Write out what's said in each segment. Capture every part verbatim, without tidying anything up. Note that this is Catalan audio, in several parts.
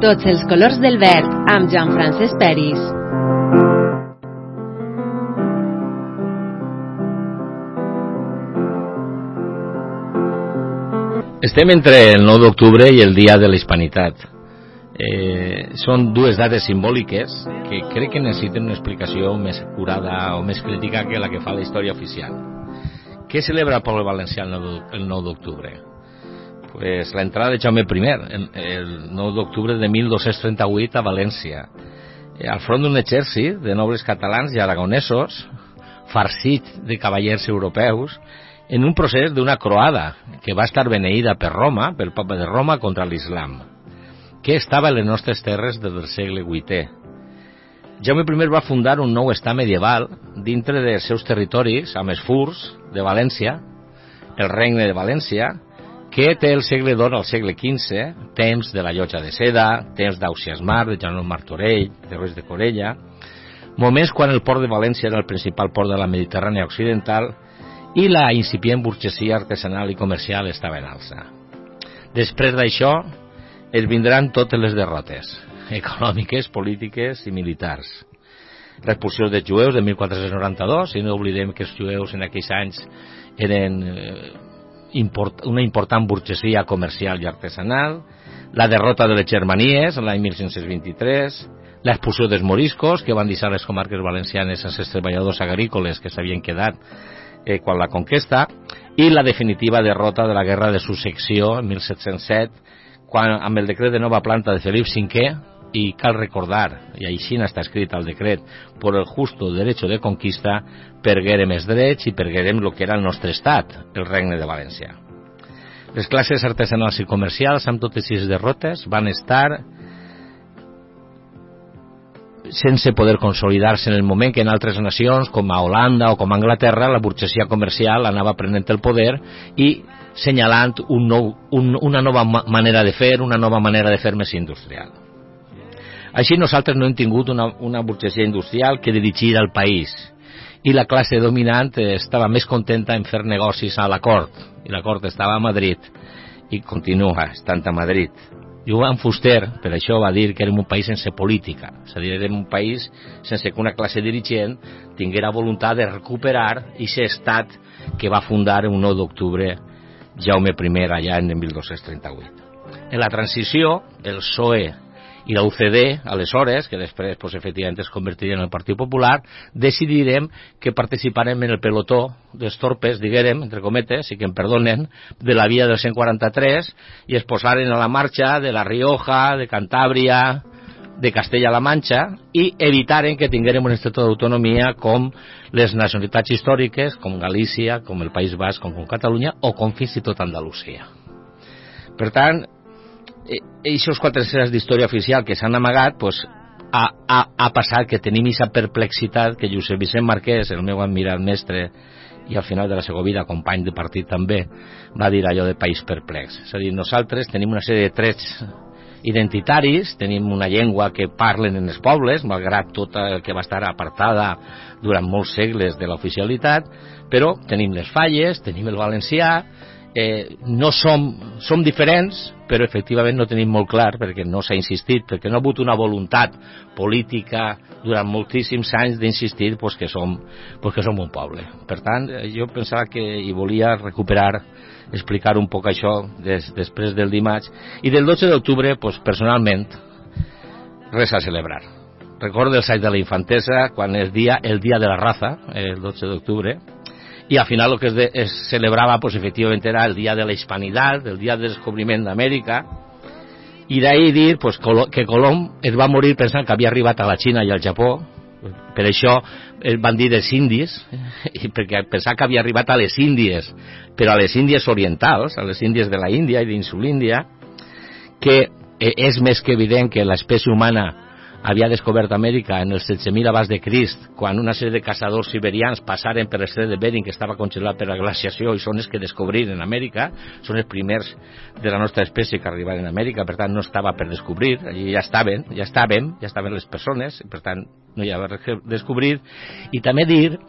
Tots els colors del verd, amb Jean-Francesc Peris. Estem entre el nou d'octubre i el Dia de la Hispanitat. Eh, són dues dates simbòliques que crec que necessiten una explicació més acurada o més crítica que la que fa la història oficial. Què celebra el poble valencià el nou d'octubre? Pues la entrada de Jaume primer, el, el nou d'octubre de mil dos-cents trenta-vuit a València, eh, al front d'un exèrcit de nobles catalans i aragonesos, farcit de cavallers europeus, en un procés d'una croada que va estar beneïda per Roma, pel papa de Roma, contra l'islam, que estava a les nostres terres des del segle vuitè. Jaume primer va fundar un nou estat medieval dintre dels seus territoris, amb els furs de València, el regne de València, que té el segle d'or al segle quinze, temps de la Llotja de Seda, temps d'Ausiasmar, de Janot Martorell, de Ruiz de Corella, moments quan el port de València era el principal port de la Mediterrània occidental i la incipient burgesia artesanal i comercial estava en alça. Després d'això, es vindran totes les derrotes, econòmiques, polítiques i militars. L'expulsió dels jueus de mil quatre-cents noranta-dos, i no oblidem que els jueus en aquells anys eren eh, import, una important burgesia comercial i artesanal, la derrota de les Germanies l'any mil cinc-cents vint-i-tres, l'expulsió dels moriscos, que van deixar les comarques valencianes sense els treballadors agrícoles que s'havien quedat eh, quan la conquesta, i la definitiva derrota de la guerra de successió en mil set-cents set, quan amb el decret de nova planta de Felip cinquè, i cal recordar, i així està escrit al decret, por el justo derecho de conquista, perguérem els drets i perguérem el que era el nostre estat, el regne de València. Les classes artesanals i comercials, amb totes sis derrotes, van estar sense poder consolidar-se en el moment que en altres nacions, com a Holanda o com a Anglaterra, la burgesia comercial anava prenent el poder i senyalant un nou, un, una nova manera de fer, una nova manera de fer més industrial. Així nosaltres no hem tingut una, una burgesia industrial que dirigir el país, i la classe dominant estava més contenta en fer negocis a la cort, i la cort estava a Madrid i continua estant a Madrid. Joan Fuster, per això, va dir que érem un país sense política, és a dir, érem un país sense que una classe dirigent tinguera voluntat de recuperar aquest estat que va fundar un nou d'octubre Jaume primer allà en mil dos-cents trenta-vuit. En la transició, el P S O E i la U C D, aleshores, que després pues, efectivament es convertiria en el Partit Popular, decidirem que participarem en el pelotó dels torpes, diguérem, entre cometes, i que em perdonen, de la via del cent quaranta-tres, i es posaren a la marxa de la Rioja, de Cantàbria, de Castella-La Manxa, i evitaren que tinguérem un estatut d'autonomia com les nacionalitats històriques, com Galícia, com el País Basc, com, com Catalunya, o com fins i tot Andalusia. Per tant, aquests quatre cents d'història oficial que s'han amagat, pues, ha, ha, ha passat que tenim aquesta perplexitat que Josep Vicent Marquès, el meu admirat mestre i al final de la seva vida company de partit també, va dir allò de país perplex. És a dir, nosaltres tenim una sèrie de trets identitaris, tenim una llengua que parlen en els pobles, malgrat tot el que va estar apartada durant molts segles de l'oficialitat, però tenim les falles, tenim el valencià, Eh, no som, som diferents, però efectivament no tenim molt clar, perquè no s'ha insistit, perquè no ha hagut una voluntat política durant moltíssims anys d'insistir pues, que, som, pues, que som un poble. Per tant, jo pensava que hi volia recuperar, explicar un poc això des, després del dimarts, i del dotze d'octubre, pues, personalment, res a celebrar. Recordo el saig de la infantesa, quan és dia, el dia de la raza, el dotze d'octubre, i al final el que es, de, es celebrava pues, efectivament era el dia de la hispanitat, el dia del descobriment d'Amèrica, i d'ahir dir pues, que Colom es va morir pensant que havia arribat a la Xina i al Japó, per això van dir els indis, perquè pensava que havia arribat a les Índies, però a les Índies orientals, a les Índies de la Índia i d'Insulíndia, que és més que evident que l'espècie humana havia descobert Amèrica en els setze mil abans de Crist, quan una sèrie de caçadors siberians passaren per l'estret de Bering, que estava congelat per la glaciació, i són els que descobriren Amèrica, són els primers de la nostra espècie que arribaren a Amèrica, per tant no estava per descobrir, allí ja estaven, ja estaven, ja estaven les persones, per tant no hi havia res que descobrir. I també dir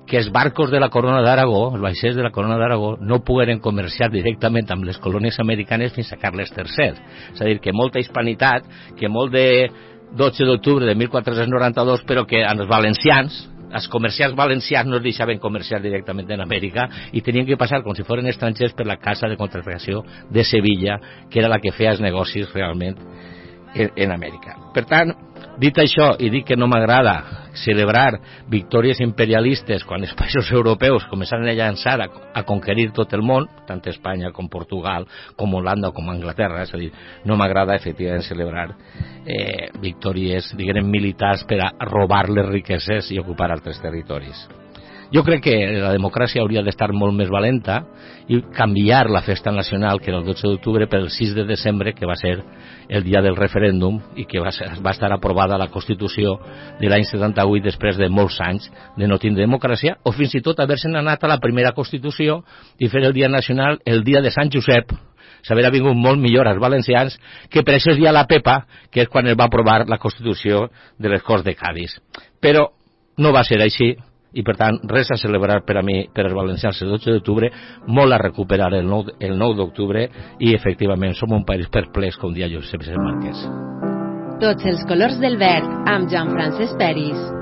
que els barcos de la Corona d'Aragó, els vaixells de la Corona d'Aragó, no pogueren comerciar directament amb les colònies americanes fins a Carles tercer. És a dir, que molta hispanitat, que molt de dotze d'octubre de mil quatre-cents noranta-dos, però que els valencians, els comerciants valencians no es deixaven comerciar directament en Amèrica i tenien que passar com si foren estrangers per la casa de contratació de Sevilla, que era la que feia els negocis realment en, en Amèrica. Per tant, dit això, i dic que no m'agrada celebrar victòries imperialistes quan els països europeus començaran a llançar a, a conquerir tot el món, tant Espanya com Portugal, com Holanda o com Anglaterra, és a dir, no m'agrada efectivament celebrar eh, victòries, diguem, militars per a robar les riqueses i ocupar altres territoris. Jo crec que la democràcia hauria d'estar molt més valenta i canviar la festa nacional, que era el dotze d'octubre, per el sis de desembre, que va ser el dia del referèndum i que va, ser, va estar aprovada la Constitució de l'any setanta-vuit després de molts anys de no tindre democràcia, o fins i tot haver-se'n anat a la primera Constitució i fer el dia nacional el dia de Sant Josep, s'haver vingut molt millor als valencians que per això és dia la Pepa, que és quan es va aprovar la Constitució de les Corts de Cadis. Però no va ser així, i per tant res a celebrar per a mi, per als valencians el dotze d'octubre, molt a recuperar el nou d'octubre, i efectivament som un país perplex, com dia Josep Marquès. Tots els colors del verd amb Joan Francesc Peris.